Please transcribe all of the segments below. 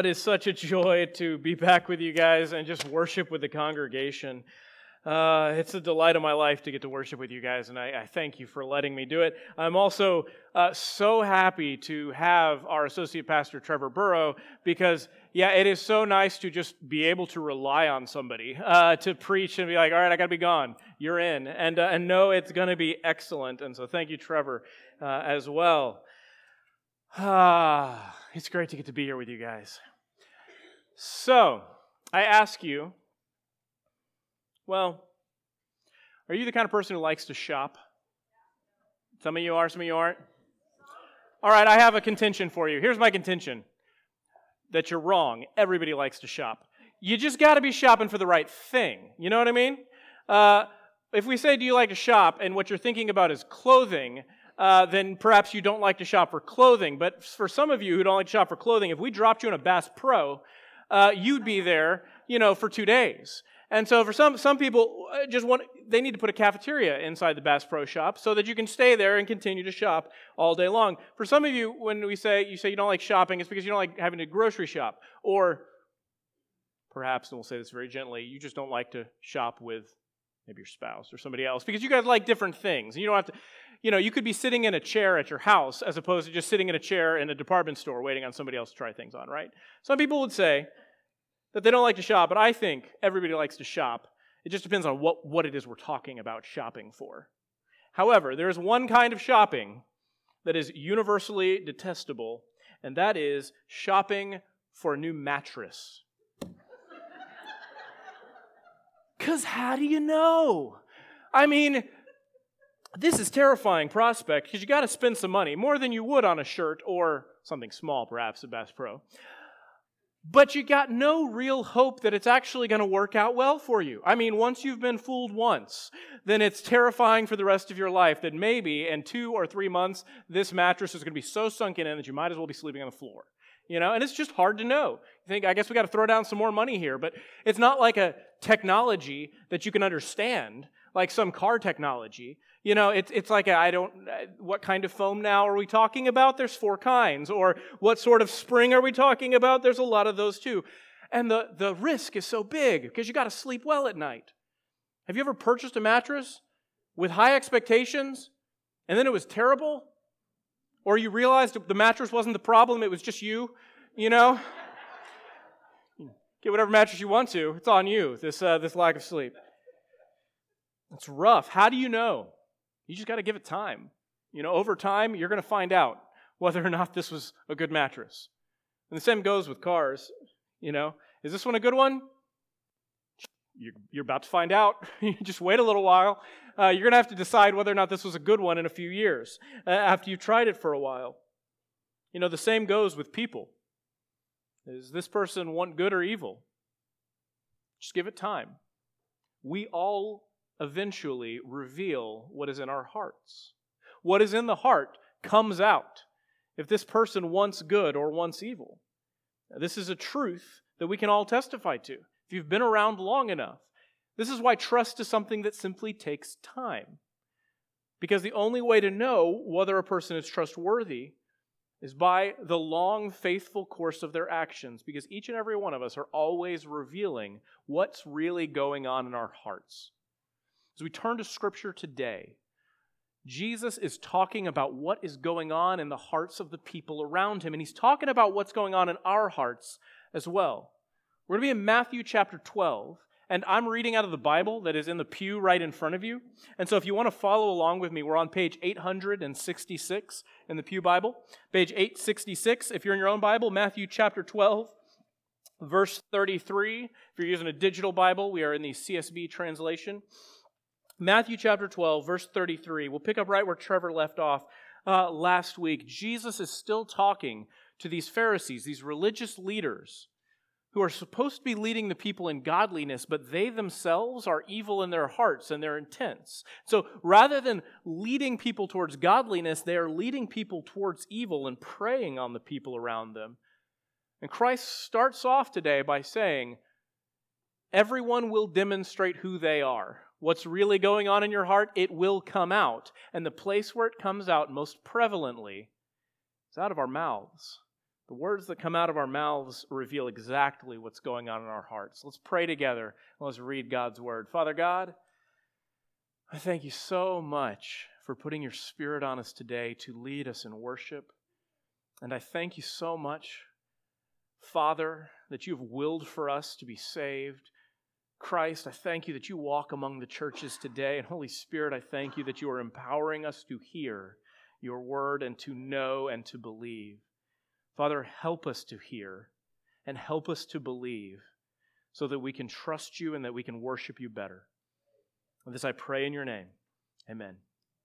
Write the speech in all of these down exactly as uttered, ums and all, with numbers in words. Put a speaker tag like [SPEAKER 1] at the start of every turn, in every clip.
[SPEAKER 1] it is such a joy to be back with you guys and just worship with the congregation. Uh, it's a delight of my life to get to worship with you guys, and I, I thank you for letting me do it. I'm also uh, so happy to have our associate pastor, Trevor Burrow, because, yeah, it is so nice to just be able to rely on somebody uh, to preach and be like, all right, I got to be gone. You're in. And, uh, and know it's going to be excellent. And so thank you, Trevor, uh, as well. Ah, it's great to get to be here with you guys. So, I ask you, well, are you the kind of person who likes to shop? Some of you are, some of you aren't. All right, I have a contention for you. Here's my contention. That you're wrong. Everybody likes to shop. You just got to be shopping for the right thing. You know what I mean? Uh, if we say, do you like to shop, and what you're thinking about is clothing, uh, then perhaps you don't like to shop for clothing. But for some of you who don't like to shop for clothing, if we dropped you in a Bass Pro, uh, you'd be there, you know, for two days. And so for some some people, just want they need to put a cafeteria inside the Bass Pro Shop so that you can stay there and continue to shop all day long. For some of you, when we say you say you don't like shopping, it's because you don't like having to grocery shop. Or perhaps, and we'll say this very gently, you just don't like to shop with maybe your spouse or somebody else because you guys like different things. And you don't have to, you know, you could be sitting in a chair at your house as opposed to just sitting in a chair in a department store waiting on somebody else to try things on, right? Some people would say that they don't like to shop, but I think everybody likes to shop. It just depends on what, what it is we're talking about shopping for. However, there is one kind of shopping that is universally detestable, and that is shopping for a new mattress. Because how do you know? I mean, this is a terrifying prospect because you got to spend some money, more than you would on a shirt or something small, perhaps, at Bass Pro. But you got no real hope that it's actually going to work out well for you. I mean, once you've been fooled once, then it's terrifying for the rest of your life that maybe in two or three months, this mattress is going to be so sunken in that you might as well be sleeping on the floor. You know, and it's just hard to know. You think, I guess we got to throw down some more money here, but it's not like a technology that you can understand, like some car technology. You know, it's it's like, a, I don't, what kind of foam now are we talking about? There's four kinds. Or what sort of spring are we talking about? There's a lot of those too. And the, the risk is so big because you got to sleep well at night. Have you ever purchased a mattress with high expectations and then it was terrible? Or you realized the mattress wasn't the problem, it was just you, you know? Get whatever mattress you want to. It's on you, this uh, this lack of sleep. It's rough. How do you know? You just got to give it time. You know, over time, you're going to find out whether or not this was a good mattress. And the same goes with cars. You know, is this one a good one? You're, you're about to find out. You just wait a little while. Uh, you're going to have to decide whether or not this was a good one in a few years uh, after you've tried it for a while. You know, the same goes with people. Does this person want good or evil? Just give it time. We all eventually reveal what is in our hearts. What is in the heart comes out if this person wants good or wants evil. Now, this is a truth that we can all testify to. If you've been around long enough, this is why trust is something that simply takes time. Because the only way to know whether a person is trustworthy is by the long, faithful course of their actions. Because each and every one of us are always revealing what's really going on in our hearts. As we turn to Scripture today, Jesus is talking about what is going on in the hearts of the people around him. And he's talking about what's going on in our hearts as well. We're going to be in Matthew chapter twelve, and I'm reading out of the Bible that is in the pew right in front of you. And so if you want to follow along with me, we're on page eight sixty-six in the Pew Bible. Page eight sixty-six, if you're in your own Bible, Matthew chapter twelve, verse thirty-three. If you're using a digital Bible, we are in the C S B translation. Matthew chapter twelve, verse thirty-three. We'll pick up right where Trevor left off uh, last week. Jesus is still talking to these Pharisees, these religious leaders, who are supposed to be leading the people in godliness, but they themselves are evil in their hearts and their intents. So rather than leading people towards godliness, they are leading people towards evil and preying on the people around them. And Christ starts off today by saying, everyone will demonstrate who they are. What's really going on in your heart, it will come out. And the place where it comes out most prevalently is out of our mouths. The words that come out of our mouths reveal exactly what's going on in our hearts. Let's pray together and let's read God's word. Father God, I thank you so much for putting your Spirit on us today to lead us in worship. And I thank you so much, Father, that you have willed for us to be saved. Christ, I thank you that you walk among the churches today. And Holy Spirit, I thank you that you are empowering us to hear your word and to know and to believe. Father, help us to hear and help us to believe so that we can trust you and that we can worship you better. And this I pray in your name. Amen.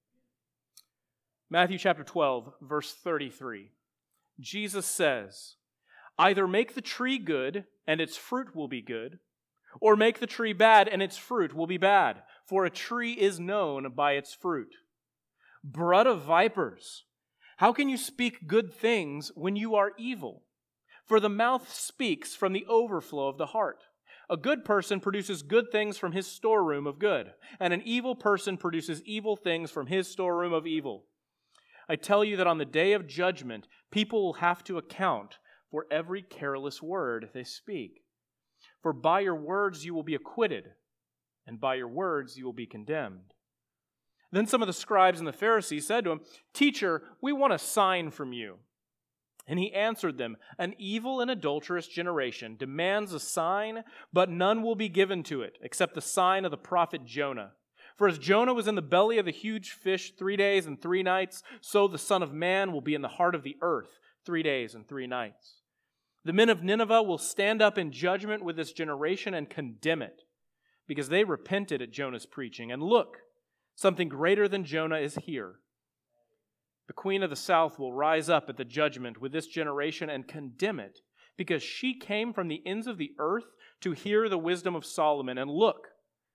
[SPEAKER 1] Matthew chapter twelve, verse thirty-three. Jesus says, "Either make the tree good, and its fruit will be good, or make the tree bad, and its fruit will be bad. For a tree is known by its fruit. Brood of vipers, how can you speak good things when you are evil? For the mouth speaks from the overflow of the heart. A good person produces good things from his storeroom of good, and an evil person produces evil things from his storeroom of evil. I tell you that on the day of judgment, people will have to account for every careless word they speak. For by your words you will be acquitted, and by your words you will be condemned." Then some of the scribes and the Pharisees said to him, "Teacher, we want a sign from you." And he answered them, "An evil and adulterous generation demands a sign, but none will be given to it, except the sign of the prophet Jonah. For as Jonah was in the belly of the huge fish three days and three nights, so the Son of Man will be in the heart of the earth three days and three nights. The men of Nineveh will stand up in judgment with this generation and condemn it, because they repented at Jonah's preaching. And look, something greater than Jonah is here. The queen of the south will rise up at the judgment with this generation and condemn it, because she came from the ends of the earth to hear the wisdom of Solomon. And look,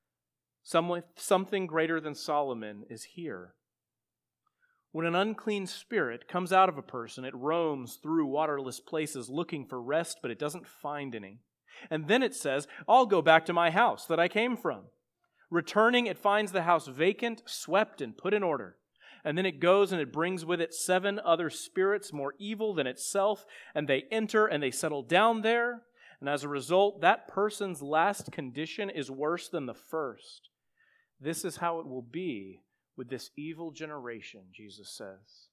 [SPEAKER 1] something greater than Solomon is here. When an unclean spirit comes out of a person, it roams through waterless places looking for rest, but it doesn't find any. And then it says, I'll go back to my house that I came from. Returning, it finds the house vacant, swept, and put in order. And then it goes and it brings with it seven other spirits more evil than itself, and they enter and they settle down there. And as a result, that person's last condition is worse than the first. This is how it will be with this evil generation, Jesus says.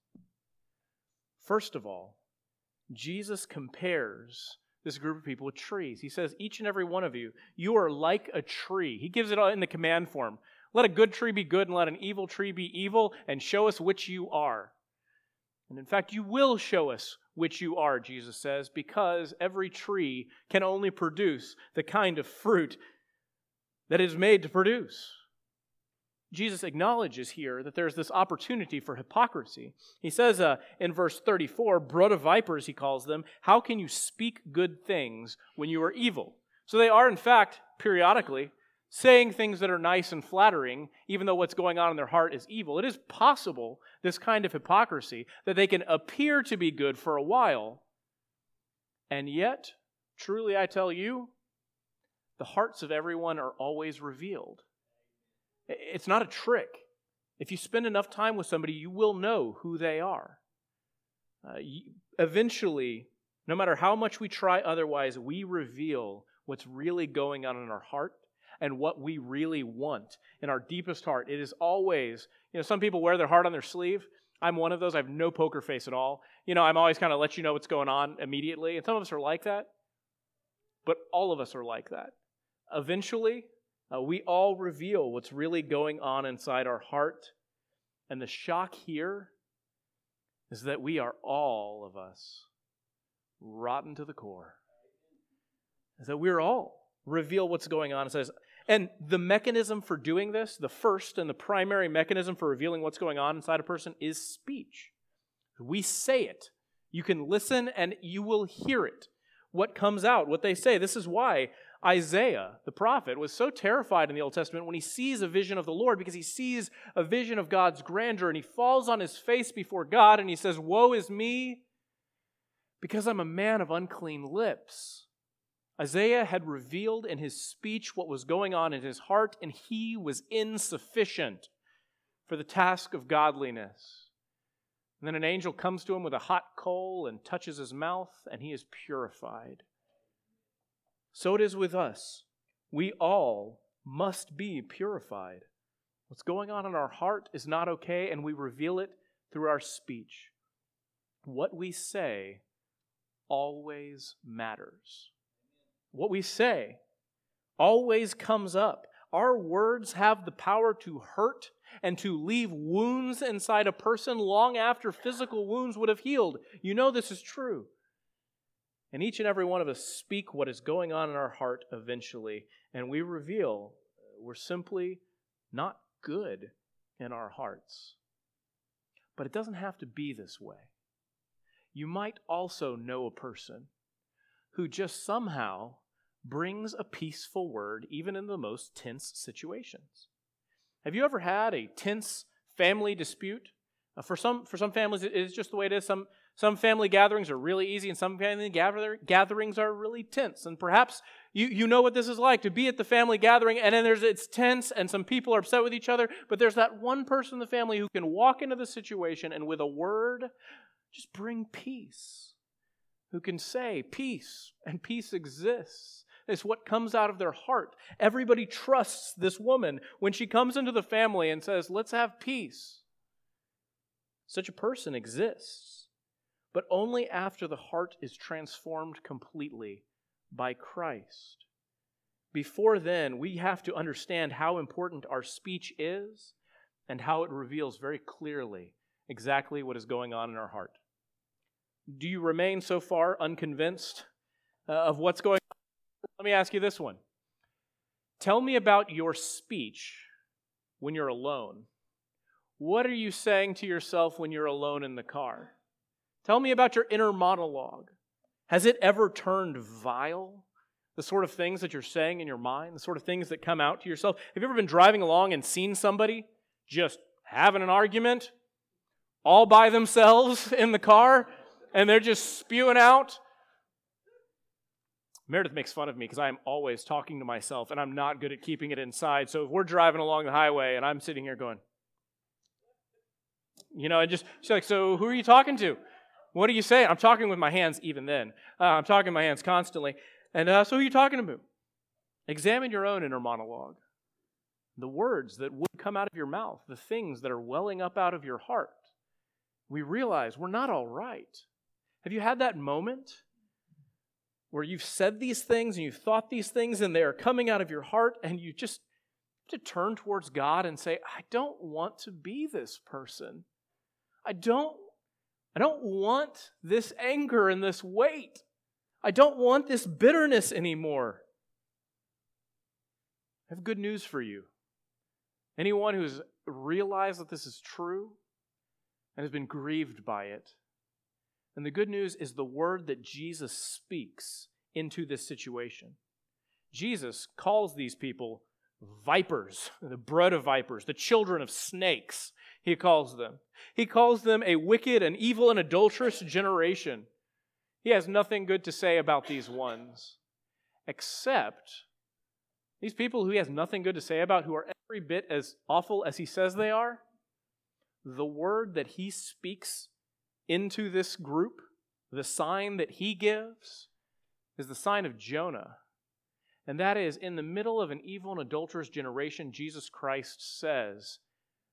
[SPEAKER 1] First of all, Jesus compares this group of people with trees. He says, each and every one of you, you are like a tree. He gives it in the command form. Let a good tree be good and let an evil tree be evil, and show us which you are. And in fact, you will show us which you are, Jesus says, because every tree can only produce the kind of fruit that it is made to produce. Jesus acknowledges here that there's this opportunity for hypocrisy. He says uh, in verse thirty-four, brood of vipers, he calls them, how can you speak good things when you are evil? So they are, in fact, periodically saying things that are nice and flattering, even though what's going on in their heart is evil. It is possible, this kind of hypocrisy, that they can appear to be good for a while, and yet, truly I tell you, the hearts of everyone are always revealed. It's not a trick. If you spend enough time with somebody, you will know who they are. Uh, you, eventually, no matter how much we try otherwise, we reveal what's really going on in our heart and what we really want in our deepest heart. It is always, you know, some people wear their heart on their sleeve. I'm one of those. I have no poker face at all. You know, I'm always kind of let you know what's going on immediately. And some of us are like that. But all of us are like that. Eventually, Uh, we all reveal what's really going on inside our heart. And the shock here is that we are, all of us, rotten to the core. Is that we're all reveal what's going on inside us. And the mechanism for doing this, the first and the primary mechanism for revealing what's going on inside a person is speech. We say it. You can listen and you will hear it. What comes out, what they say. This is why Isaiah, the prophet, was so terrified in the Old Testament when he sees a vision of the Lord, because he sees a vision of God's grandeur and he falls on his face before God and he says, woe is me, because I'm a man of unclean lips. Isaiah had revealed in his speech what was going on in his heart, and he was insufficient for the task of godliness. And then an angel comes to him with a hot coal and touches his mouth, and he is purified. So it is with us. We all must be purified. What's going on in our heart is not okay, and we reveal it through our speech. What we say always matters. What we say always comes up. Our words have the power to hurt and to leave wounds inside a person long after physical wounds would have healed. You know this is true. And each and every one of us speak what is going on in our heart eventually, and we reveal we're simply not good in our hearts. But it doesn't have to be this way. You might also know a person who just somehow brings a peaceful word even in the most tense situations. Have you ever had a tense family dispute? Uh, for some for some families, it is just the way it is. Some some family gatherings are really easy, and some family gather, gatherings are really tense. And perhaps you, you know what this is like, to be at the family gathering, and then there's it's tense, and some people are upset with each other, but there's that one person in the family who can walk into the situation and with a word just bring peace, who can say peace, and peace exists. It's what comes out of their heart. Everybody trusts this woman when she comes into the family and says, let's have peace. Such a person exists, but only after the heart is transformed completely by Christ. Before then, we have to understand how important our speech is and how it reveals very clearly exactly what is going on in our heart. Do you remain so far unconvinced uh, of what's going on? Let me ask you this one. Tell me about your speech when you're alone. What are you saying to yourself when you're alone in the car? Tell me about your inner monologue. Has it ever turned vile? The sort of things that you're saying in your mind, the sort of things that come out to yourself. Have you ever been driving along and seen somebody just having an argument all by themselves in the car, and they're just spewing out? Meredith makes fun of me because I'm always talking to myself, and I'm not good at keeping it inside. So if we're driving along the highway, and I'm sitting here going, you know, and just, she's like, so who are you talking to? What are you saying? I'm talking with my hands even then. Uh, I'm talking with my hands constantly. And uh, so who are you talking to? Examine your own inner monologue. The words that would come out of your mouth, the things that are welling up out of your heart. We realize we're not all right. Have you had that moment where you've said these things and you've thought these things and they are coming out of your heart, and you just have to turn towards God and say, I don't want to be this person. I don't, I don't want this anger and this weight. I don't want this bitterness anymore. I have good news for you. Anyone who's realized that this is true and has been grieved by it, and the good news is the word that Jesus speaks into this situation. Jesus calls these people vipers, the brood of vipers, the children of snakes, he calls them. He calls them a wicked and evil and adulterous generation. He has nothing good to say about these ones, except these people who he has nothing good to say about, who are every bit as awful as he says they are. The word that he speaks into this group, the sign that he gives, is the sign of Jonah. And that is, in the middle of an evil and adulterous generation, Jesus Christ says,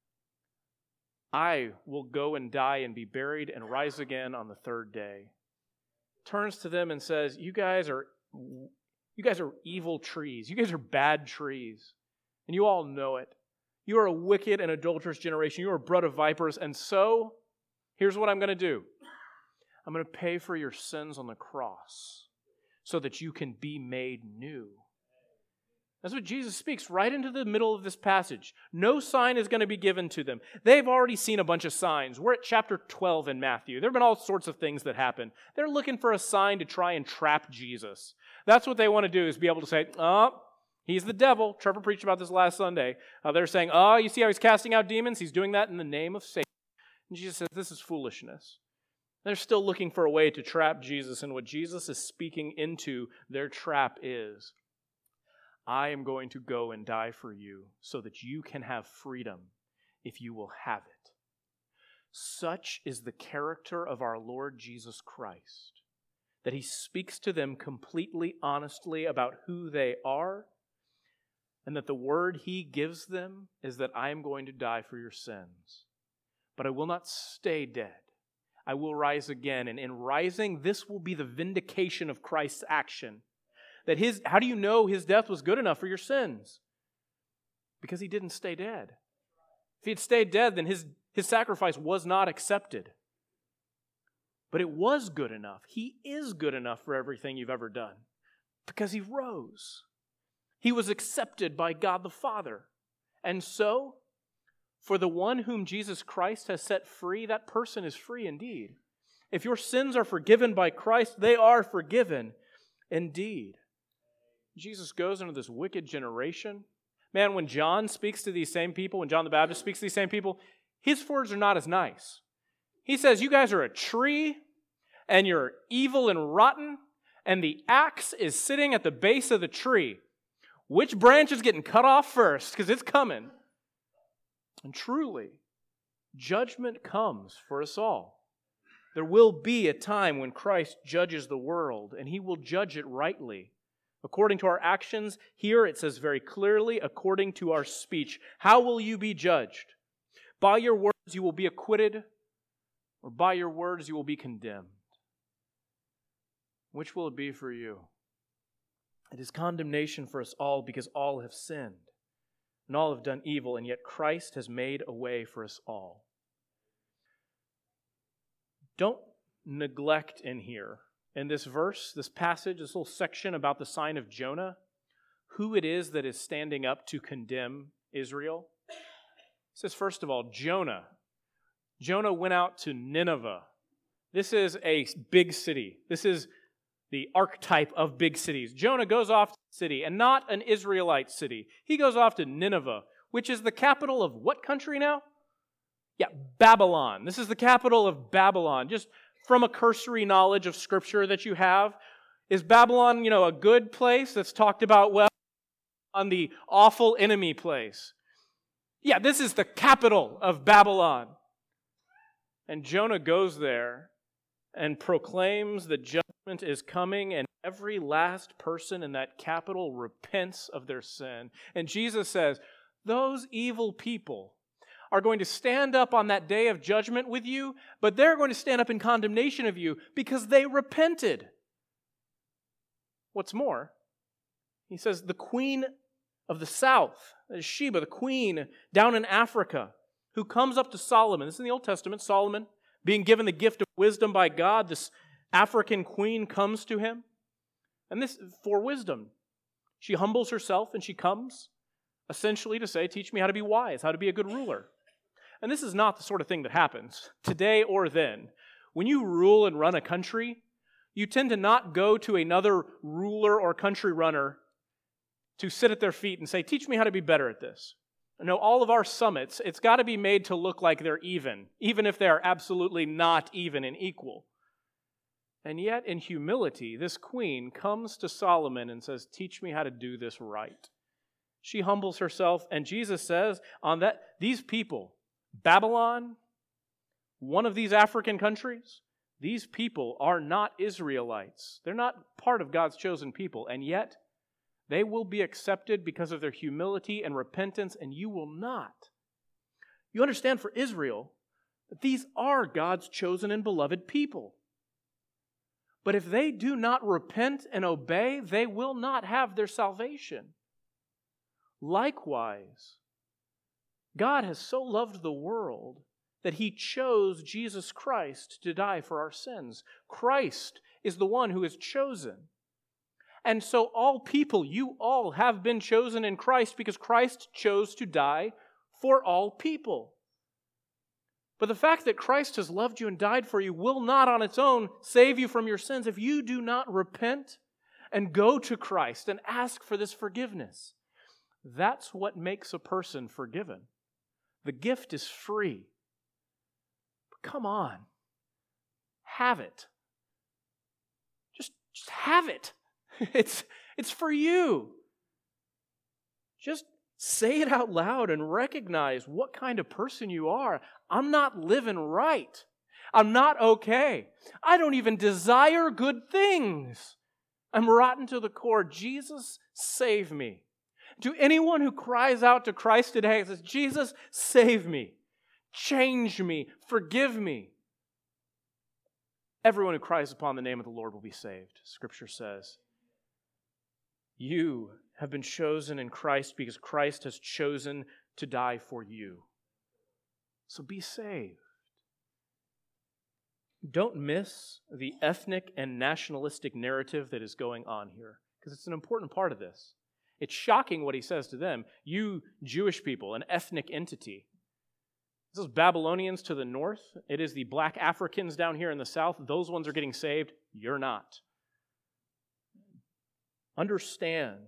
[SPEAKER 1] I will go and die and be buried and rise again on the third day. Turns to them and says, you guys are, you guys are evil trees. You guys are bad trees. And you all know it. You are a wicked and adulterous generation. You are a brood of vipers. And so, here's what I'm going to do. I'm going to pay for your sins on the cross so that you can be made new. That's what Jesus speaks right into the middle of this passage. No sign is going to be given to them. They've already seen a bunch of signs. We're at chapter twelve in Matthew. There have been all sorts of things that happen. They're looking for a sign to try and trap Jesus. That's what they want to do, is be able to say, oh, he's the devil. Trevor preached about this last Sunday. Uh, they're saying, oh, you see how he's casting out demons? He's doing that in the name of Satan. And Jesus says, this is foolishness. They're still looking for a way to trap Jesus, and what Jesus is speaking into their trap is, I am going to go and die for you so that you can have freedom if you will have it. Such is the character of our Lord Jesus Christ, that he speaks to them completely honestly about who they are, and that the word he gives them is that I am going to die for your sins. But I will not stay dead. I will rise again. And in rising, this will be the vindication of Christ's action. That his, how do you know his death was good enough for your sins? Because he didn't stay dead. If he had stayed dead, then his, his sacrifice was not accepted. But it was good enough. He is good enough for everything you've ever done. Because he rose. He was accepted by God the Father. And so, for the one whom Jesus Christ has set free, that person is free indeed. If your sins are forgiven by Christ, they are forgiven indeed. Jesus goes into this wicked generation. Man, when John speaks to these same people, when John the Baptist speaks to these same people, his words are not as nice. He says, you guys are a tree, and you're evil and rotten, and the axe is sitting at the base of the tree. Which branch is getting cut off first? Because it's coming. And truly, judgment comes for us all. There will be a time when Christ judges the world, and he will judge it rightly. According to our actions, here it says very clearly, according to our speech. How will you be judged? By your words you will be acquitted, or by your words you will be condemned. Which will it be for you? It is condemnation for us all, because all have sinned. And all have done evil, and yet Christ has made a way for us all. Don't neglect in here, in this verse, this passage, this little section about the sign of Jonah, who it is that is standing up to condemn Israel. It says, first of all, Jonah. Jonah went out to Nineveh. This is a big city. This is the archetype of big cities. Jonah goes off to the city, and not an Israelite city. He goes off to Nineveh, which is the capital of what country now? Yeah, Babylon. This is the capital of Babylon. Just from a cursory knowledge of Scripture that you have, is Babylon, you know, a good place that's talked about well on the awful enemy place? Yeah, this is the capital of Babylon. And Jonah goes there and proclaims that judgment is coming, and every last person in that capital repents of their sin. And Jesus says, those evil people are going to stand up on that day of judgment with you, but they're going to stand up in condemnation of you because they repented. What's more, he says the queen of the south, Sheba, the queen down in Africa, who comes up to Solomon. This is in the Old Testament. Solomon, being given the gift of wisdom by God, this African queen comes to him. And this for wisdom. She humbles herself and she comes essentially to say, teach me how to be wise, how to be a good ruler. And this is not the sort of thing that happens today or then. When you rule and run a country, you tend to not go to another ruler or country runner to sit at their feet and say, teach me how to be better at this. No, all of our summits, it's got to be made to look like they're even, even if they are absolutely not even and equal. And yet, in humility, this queen comes to Solomon and says, teach me how to do this right. She humbles herself, and Jesus says, on that, these people, Babylon, one of these African countries, these people are not Israelites. They're not part of God's chosen people, and yet they will be accepted because of their humility and repentance, and you will not. You understand, for Israel, that these are God's chosen and beloved people. But if they do not repent and obey, they will not have their salvation. Likewise, God has so loved the world that He chose Jesus Christ to die for our sins. Christ is the one who is chosen. And so all people, you all have been chosen in Christ because Christ chose to die for all people. But the fact that Christ has loved you and died for you will not on its own save you from your sins if you do not repent and go to Christ and ask for this forgiveness. That's what makes a person forgiven. The gift is free. But come on. Have it. Just, just have it. It's, it's for you. Just Say it out loud and recognize what kind of person you are. I'm not living right. I'm not okay. I don't even desire good things. I'm rotten to the core. Jesus, save me. To anyone who cries out to Christ today and says, Jesus, save me, change me, forgive me. Everyone who cries upon the name of the Lord will be saved, Scripture says. You have been chosen in Christ because Christ has chosen to die for you. So be saved. Don't miss the ethnic and nationalistic narrative that is going on here, because it's an important part of this. It's shocking what he says to them. You Jewish people, an ethnic entity. This is Babylonians to the north. It is the black Africans down here in the south. Those ones are getting saved. You're not. Understand,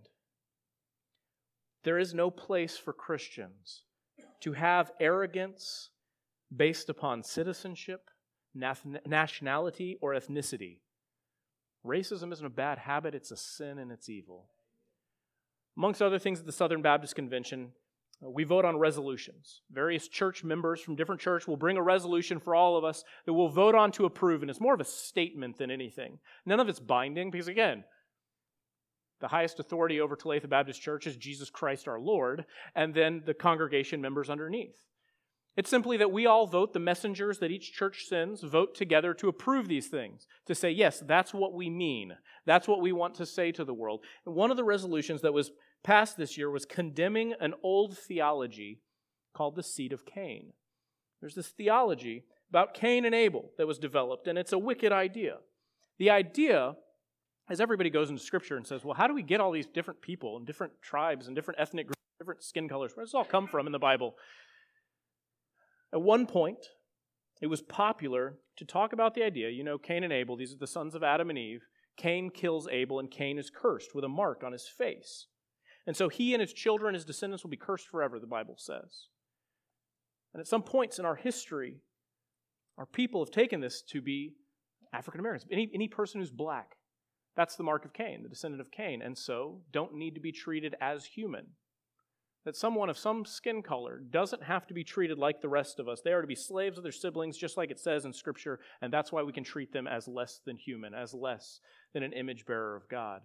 [SPEAKER 1] there is no place for Christians to have arrogance based upon citizenship, nationality, or ethnicity. Racism isn't a bad habit, it's a sin and it's evil. Amongst other things at the Southern Baptist Convention, we vote on resolutions. Various church members from different churches will bring a resolution for all of us that we'll vote on to approve, and it's more of a statement than anything. None of it's binding, because again, the highest authority over Talitha Baptist Church is Jesus Christ our Lord, and then the congregation members underneath. It's simply that we all vote, the messengers that each church sends, vote together to approve these things, to say, yes, that's what we mean. That's what we want to say to the world. And one of the resolutions that was passed this year was condemning an old theology called the seed of Cain. There's this theology about Cain and Abel that was developed, and it's a wicked idea. The idea, as everybody goes into Scripture and says, well, how do we get all these different people and different tribes and different ethnic groups, different skin colors? Where does this all come from in the Bible? At one point, it was popular to talk about the idea, you know, Cain and Abel, these are the sons of Adam and Eve. Cain kills Abel, and Cain is cursed with a mark on his face. And so he and his children, his descendants, will be cursed forever, the Bible says. And at some points in our history, our people have taken this to be African Americans. Any, any person who's black, that's the mark of Cain, the descendant of Cain, and so don't need to be treated as human. That someone of some skin color doesn't have to be treated like the rest of us. They are to be slaves of their siblings, just like it says in Scripture, and that's why we can treat them as less than human, as less than an image bearer of God.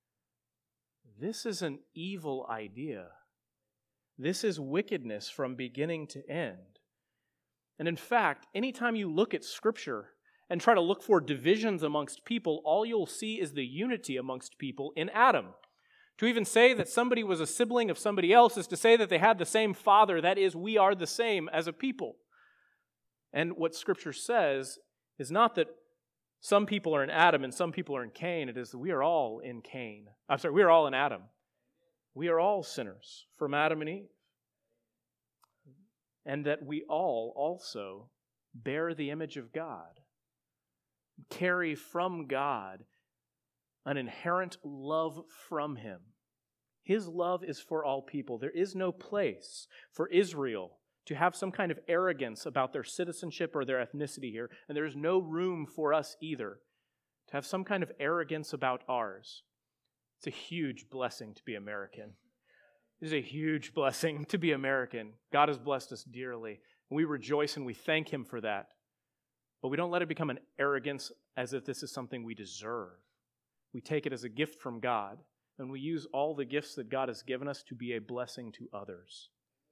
[SPEAKER 1] This is an evil idea. This is wickedness from beginning to end. And in fact, anytime you look at Scripture and try to look for divisions amongst people, all you'll see is the unity amongst people in Adam. To even say that somebody was a sibling of somebody else is to say that they had the same father. That is, we are the same as a people. And what Scripture says is not that some people are in Adam and some people are in Cain. It is that we are all in Cain. I'm sorry, we are all in Adam. We are all sinners from Adam and Eve. And that we all also bear the image of God, carry from God an inherent love from Him. His love is for all people. There is no place for Israel to have some kind of arrogance about their citizenship or their ethnicity here, and there is no room for us either to have some kind of arrogance about ours. It's a huge blessing to be American. It is a huge blessing to be American. God has blessed us dearly, and we rejoice and we thank Him for that. But we don't let it become an arrogance as if this is something we deserve. We take it as a gift from God, and we use all the gifts that God has given us to be a blessing to others.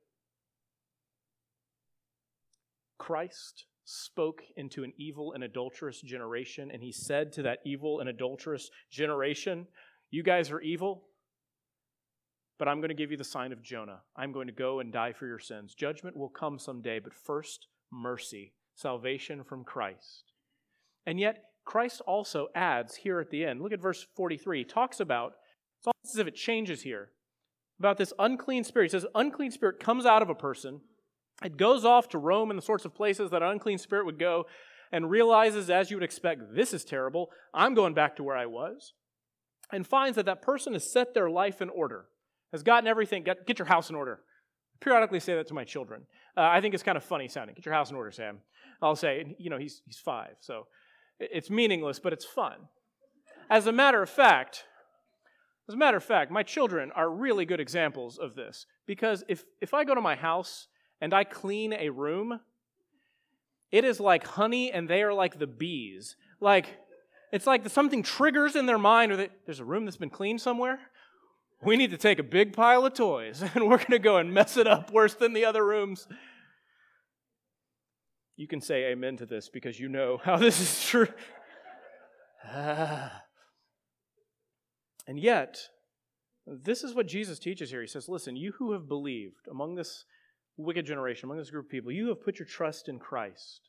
[SPEAKER 1] Christ spoke into an evil and adulterous generation, and He said to that evil and adulterous generation, you guys are evil, but I'm going to give you the sign of Jonah. I'm going to go and die for your sins. Judgment will come someday, but first, mercy, salvation from Christ. And yet, Christ also adds here at the end, look at verse forty-three, he talks about, it's almost as if it changes here, about this unclean spirit. He says, unclean spirit comes out of a person, it goes off to roam in the sorts of places that an unclean spirit would go, and realizes, as you would expect, this is terrible, I'm going back to where I was, and finds that that person has set their life in order, has gotten everything, get, get your house in order. I periodically say that to my children. Uh, I think it's kind of funny sounding. Get your house in order, Sam. I'll say, you know, he's he's five, so it's meaningless, but it's fun. As a matter of fact, As a matter of fact, my children are really good examples of this, because if, if I go to my house and I clean a room, it is like honey and they are like the bees. Like, it's like something triggers in their mind, or they, there's a room that's been cleaned somewhere. We need to take a big pile of toys, and we're going to go and mess it up worse than the other rooms. You can say amen to this because you know how this is true. Ah. And yet, this is what Jesus teaches here. He says, listen, you who have believed among this wicked generation, among this group of people, you have put your trust in Christ.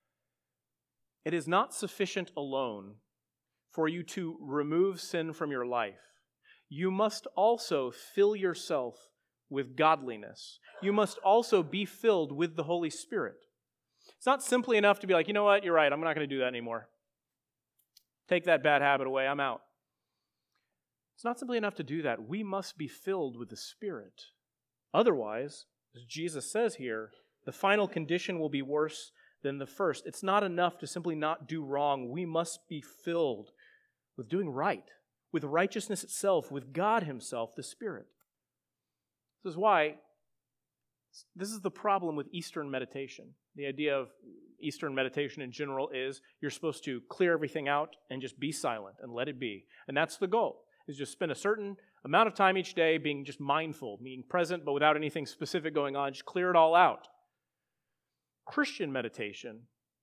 [SPEAKER 1] It is not sufficient alone for you to remove sin from your life. You must also fill yourself with godliness. You must also be filled with the Holy Spirit. It's not simply enough to be like, you know what, you're right, I'm not going to do that anymore. Take that bad habit away, I'm out. It's not simply enough to do that. We must be filled with the Spirit. Otherwise, as Jesus says here, the final condition will be worse than the first. It's not enough to simply not do wrong. We must be filled with doing right, with righteousness itself, with God Himself, the Spirit. This is why, this is the problem with Eastern meditation. The idea of Eastern meditation in general is you're supposed to clear everything out and just be silent and let it be. And that's the goal, is just spend a certain amount of time each day being just mindful, being present, but without anything specific going on. Just clear it all out. Christian meditation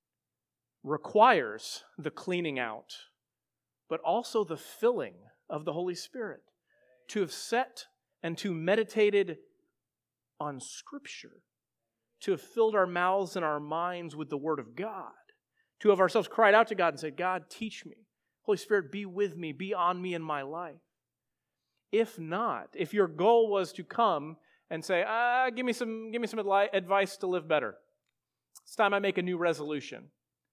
[SPEAKER 1] requires the cleaning out, but also the filling of the Holy Spirit, to have set and to meditated on Scripture, to have filled our mouths and our minds with the Word of God, to have ourselves cried out to God and said, God, teach me. Holy Spirit, be with me, be on me in my life. If not, if your goal was to come and say, ah, give me some, give me some advice to live better, it's time I make a new resolution.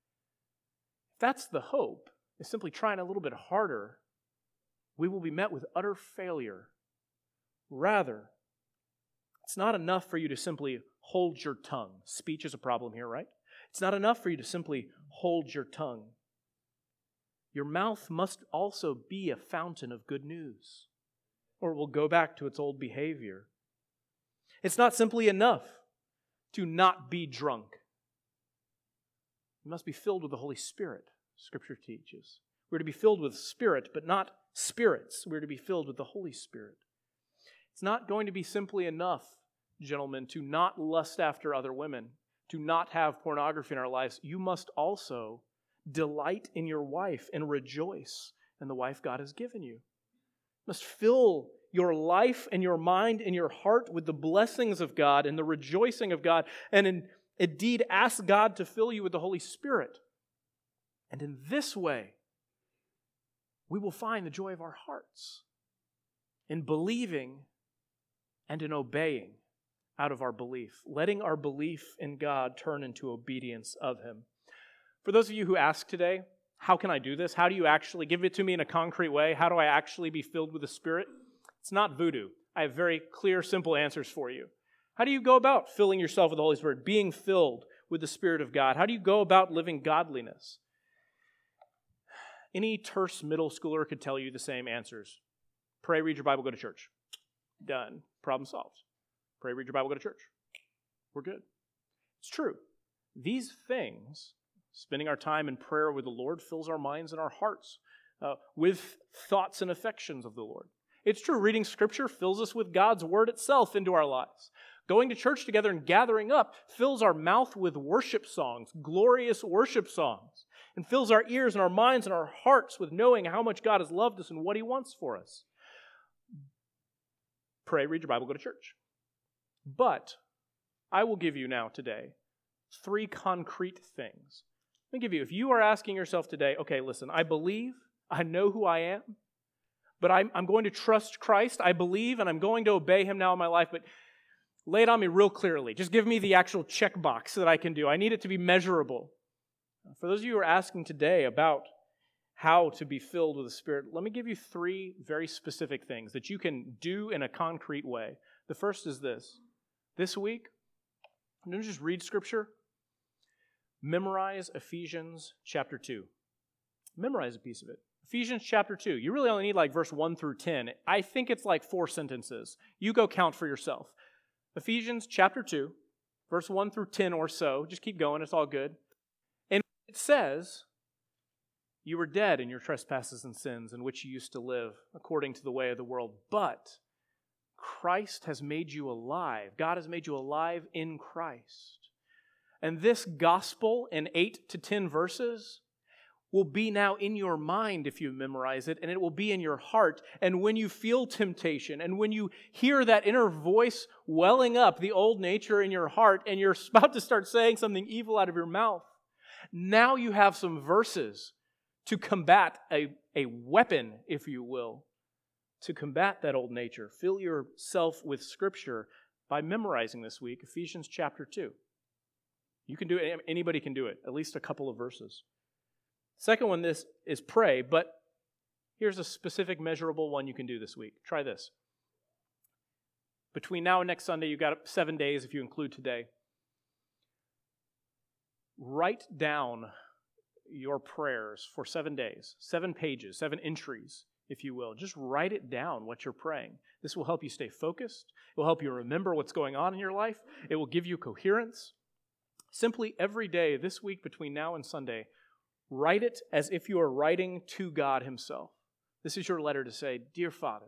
[SPEAKER 1] If that's the hope, is simply trying a little bit harder, we will be met with utter failure. Rather, it's not enough for you to simply hold your tongue. Speech is a problem here, right? It's not enough for you to simply hold your tongue. Your mouth must also be a fountain of good news, or it will go back to its old behavior. It's not simply enough to not be drunk. You must be filled with the Holy Spirit, Scripture teaches. We're to be filled with Spirit, but not spirits. We're to be filled with the Holy Spirit. It's not going to be simply enough, gentlemen, to not lust after other women, to not have pornography in our lives. You must also delight in your wife and rejoice in the wife God has given you. You must fill your life and your mind and your heart with the blessings of God and the rejoicing of God, and in, indeed ask God to fill you with the Holy Spirit. And in this way, we will find the joy of our hearts in believing and in obeying out of our belief, letting our belief in God turn into obedience of Him. For those of you who ask today, how can I do this? How do you actually give it to me in a concrete way? How do I actually be filled with the Spirit? It's not voodoo. I have very clear, simple answers for you. How do you go about filling yourself with the Holy Spirit, being filled with the Spirit of God? How do you go about living godliness? Any terse middle schooler could tell you the same answers. Pray, read your Bible, go to church. Done. Problem solved. Pray, read your Bible, go to church. We're good. It's true. These things, spending our time in prayer with the Lord, fills our minds and our hearts uh, with thoughts and affections of the Lord. It's true. Reading Scripture fills us with God's Word itself into our lives. Going to church together and gathering up fills our mouth with worship songs, glorious worship songs, and fills our ears and our minds and our hearts with knowing how much God has loved us and what He wants for us. Pray, read your Bible, go to church. But I will give you now today three concrete things. Let me give you, if you are asking yourself today, okay, listen, I believe, I know who I am, but I'm, I'm going to trust Christ, I believe, and I'm going to obey Him now in my life, but lay it on me real clearly. Just give me the actual checkbox that I can do. I need it to be measurable. For those of you who are asking today about how to be filled with the Spirit, let me give you three very specific things that you can do in a concrete way. The first is this. This week, don't just read Scripture. Memorize Ephesians chapter two. Memorize a piece of it. Ephesians chapter two. You really only need like verse one through ten. I think it's like four sentences. You go count for yourself. Ephesians chapter two, verse one through ten or so. Just keep going. It's all good. And it says, you were dead in your trespasses and sins in which you used to live according to the way of the world. But Christ has made you alive. God has made you alive in Christ. And this gospel in eight to ten verses will be now in your mind if you memorize it, and it will be in your heart. And when you feel temptation, and when you hear that inner voice welling up, the old nature in your heart, and you're about to start saying something evil out of your mouth, now you have some verses to combat, a, a weapon, if you will, to combat that old nature. Fill yourself with Scripture by memorizing this week Ephesians chapter two. You can do it. Anybody can do it. At least a couple of verses. Second one, this is pray, but here's a specific measurable one you can do this week. Try this. Between now and next Sunday, you've got seven days if you include today. Write down your prayers for seven days, seven pages, seven entries, if you will. Just write it down, what you're praying. This will help you stay focused. It will help you remember what's going on in your life. It will give you coherence. Simply every day this week between now and Sunday, write it as if you are writing to God Himself. This is your letter to say, Dear Father,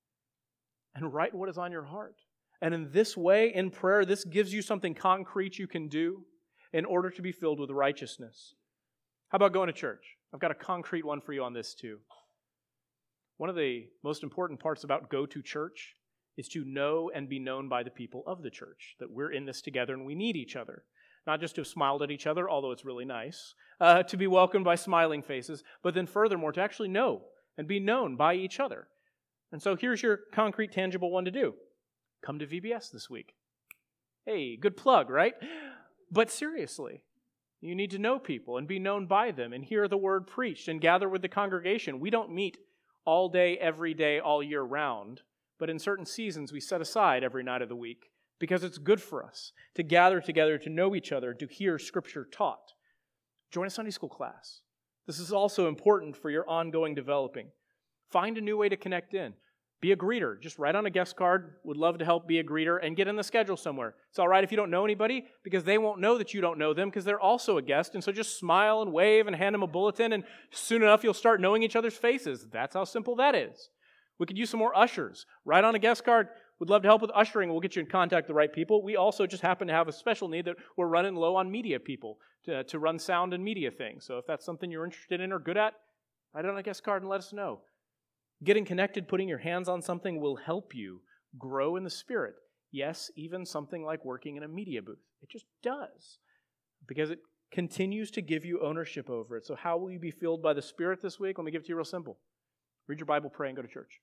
[SPEAKER 1] and write what is on your heart. And in this way, in prayer, this gives you something concrete you can do in order to be filled with righteousness. How about going to church? I've got a concrete one for you on this too. One of the most important parts about go to church is to know and be known by the people of the church, that we're in this together and we need each other. Not just to have smiled at each other, although it's really nice, uh, to be welcomed by smiling faces, but then furthermore, to actually know and be known by each other. And so here's your concrete, tangible one to do. Come to V B S this week. Hey, good plug, right? But seriously, you need to know people and be known by them and hear the word preached and gather with the congregation. We don't meet all day, every day, all year round, but in certain seasons we set aside every night of the week because it's good for us to gather together, to know each other, to hear Scripture taught. Join a Sunday school class. This is also important for your ongoing developing. Find a new way to connect in. Be a greeter. Just write on a guest card, would love to help be a greeter, and get in the schedule somewhere. It's all right if you don't know anybody, because they won't know that you don't know them, because they're also a guest, and so just smile and wave and hand them a bulletin, and soon enough you'll start knowing each other's faces. That's how simple that is. We could use some more ushers. Write on a guest card, would love to help with ushering, we'll get you in contact with the right people. We also just happen to have a special need that we're running low on media people to, to run sound and media things. So if that's something you're interested in or good at, write on a guest card and let us know. Getting connected, putting your hands on something will help you grow in the Spirit. Yes, even something like working in a media booth. It just does. Because it continues to give you ownership over it. So how will you be filled by the Spirit this week? Let me give it to you real simple. Read your Bible, pray, and go to church.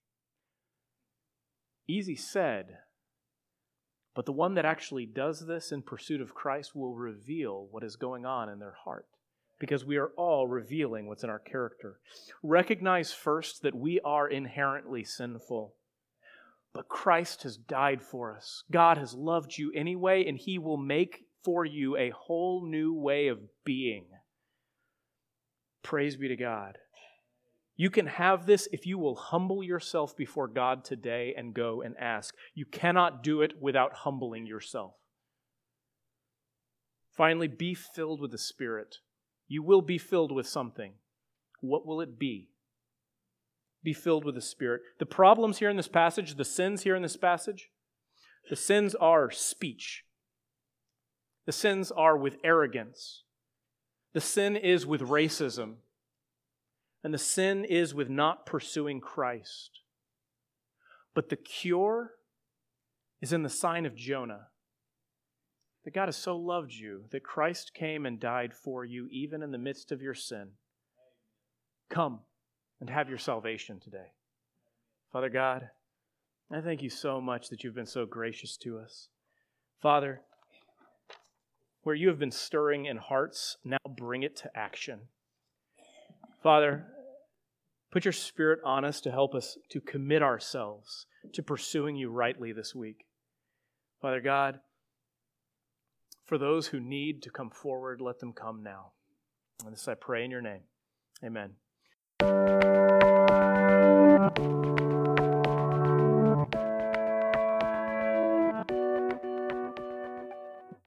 [SPEAKER 1] Easy said, but the one that actually does this in pursuit of Christ will reveal what is going on in their heart. Because we are all revealing what's in our character. Recognize first that we are inherently sinful. But Christ has died for us. God has loved you anyway, and He will make for you a whole new way of being. Praise be to God. You can have this if you will humble yourself before God today and go and ask. You cannot do it without humbling yourself. Finally, be filled with the Spirit. You will be filled with something. What will it be? Be filled with the Spirit. The problems here in this passage, the sins here in this passage, the sins are speech. The sins are with arrogance. The sin is with racism. And the sin is with not pursuing Christ. But the cure is in the sign of Jonah. That God has so loved you that Christ came and died for you even in the midst of your sin. Come and have your salvation today. Father God, I thank you so much that you've been so gracious to us. Father, where you have been stirring in hearts, now bring it to action. Father, put your Spirit on us to help us to commit ourselves to pursuing you rightly this week. Father God, for those who need to come forward, let them come now. And this I pray in your name. Amen.